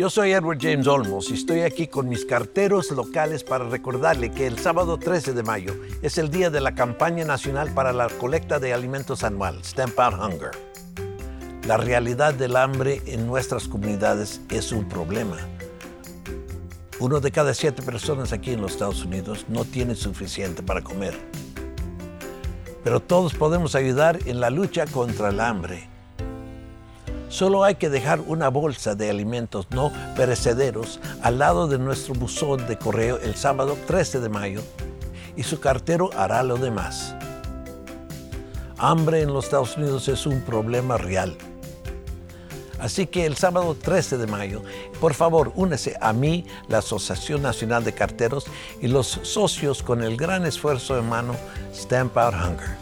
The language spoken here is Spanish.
Yo soy Edward James Olmos y estoy aquí con mis carteros locales para recordarle que el sábado 13 de mayo es el día de la campaña nacional para la colecta de alimentos anual, Stamp Out Hunger. La realidad del hambre en nuestras comunidades es un problema. 1 de cada 7 personas aquí en los Estados Unidos no tiene suficiente para comer. Pero todos podemos ayudar en la lucha contra el hambre. Solo hay que dejar una bolsa de alimentos no perecederos al lado de nuestro buzón de correo el sábado 13 de mayo y su cartero hará lo demás. Hambre en los Estados Unidos es un problema real. Así que el sábado 13 de mayo, por favor, únese a mí, la Asociación Nacional de Carteros y los socios con el gran esfuerzo en mano Stamp Out Hunger.